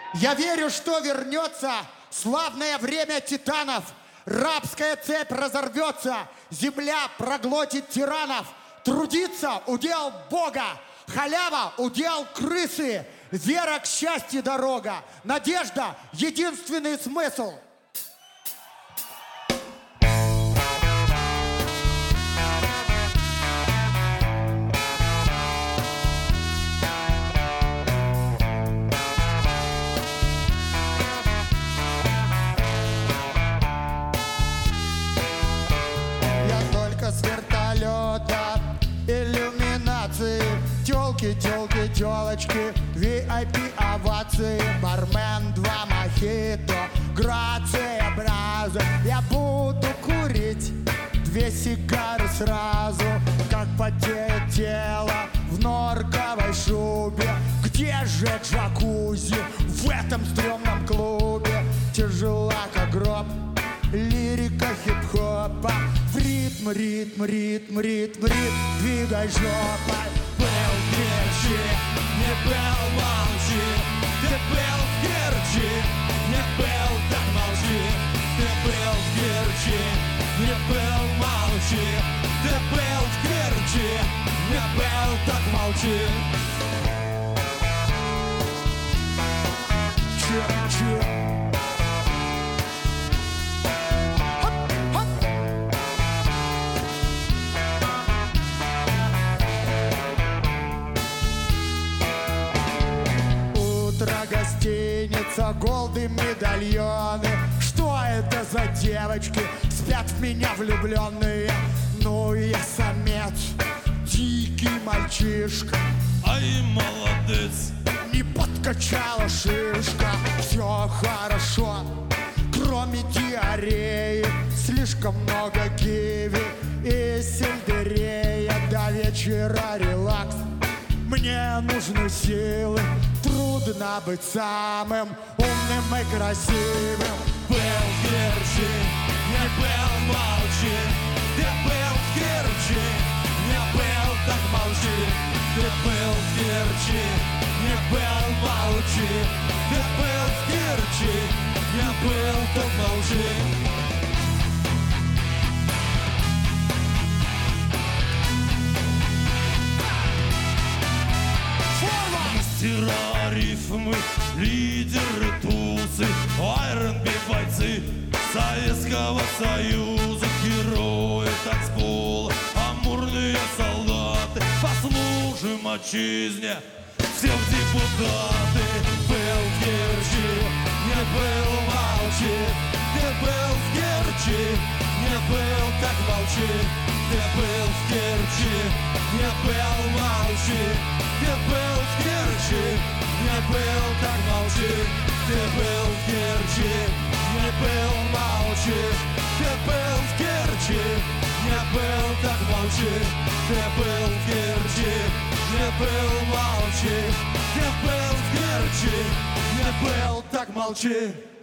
Я верю, что вернется славное время титанов. Рабская цепь разорвется, земля проглотит тиранов. Трудиться — удел Бога, халява — удел крысы. Вера к счастью дорога, надежда — единственный смысл. С вертолета, иллюминации, тёлки, тёлки, тёлочки, VIP овации, бармен, 2 мохито, грация, браза. Я буду курить 2 сигары сразу, как потеет тело в норковой шубе. Где же джакузи в этом стрёмном клубе? Тяжела как гроб лирика хип-хопа. В ритм, ритм, ритм, ритм, ритм, двигай жопой. Был в Керчи, не был, молчи. Ты был в Керчи, не был, так молчи. Ты был в Керчи, не был, молчи. Ты был в Керчи, не был, так молчи. Че? Гостиница, голды, медальоны. Что это за девочки? Спят в меня влюбленные. Ну я самец, дикий мальчишка. Ай, молодец. Не подкачала шишка. Все хорошо, кроме диареи. Слишком много киви и сельдерея. До вечера релакс. Мне нужны силы. Трудно быть самым умным и красивым. Был в Керчи, не был, молчи. Ты был в Керчи, не был, так молчи. Ты был в Керчи, не был, молчи. Ты был в Керчи, не был, так молчи. Мастера рифмы, лидеры тусы, R&B бойцы Советского Союза, герои танцпола, амурные солдаты. Послужим отчизне, все в депутаты. Был в Керчи, не был, молчи. Ты был в Керчи, не был, так молчи. Ты был в Керчи, не был, молчи. Ты был в Керчи, не был, так молчи. Ты был в Керчи, не был, молчи. Ты был в Керчи, не был, так молчи. Ты был в Керчи, не был, молчи. Ты был в Керчи, не был, так молчи.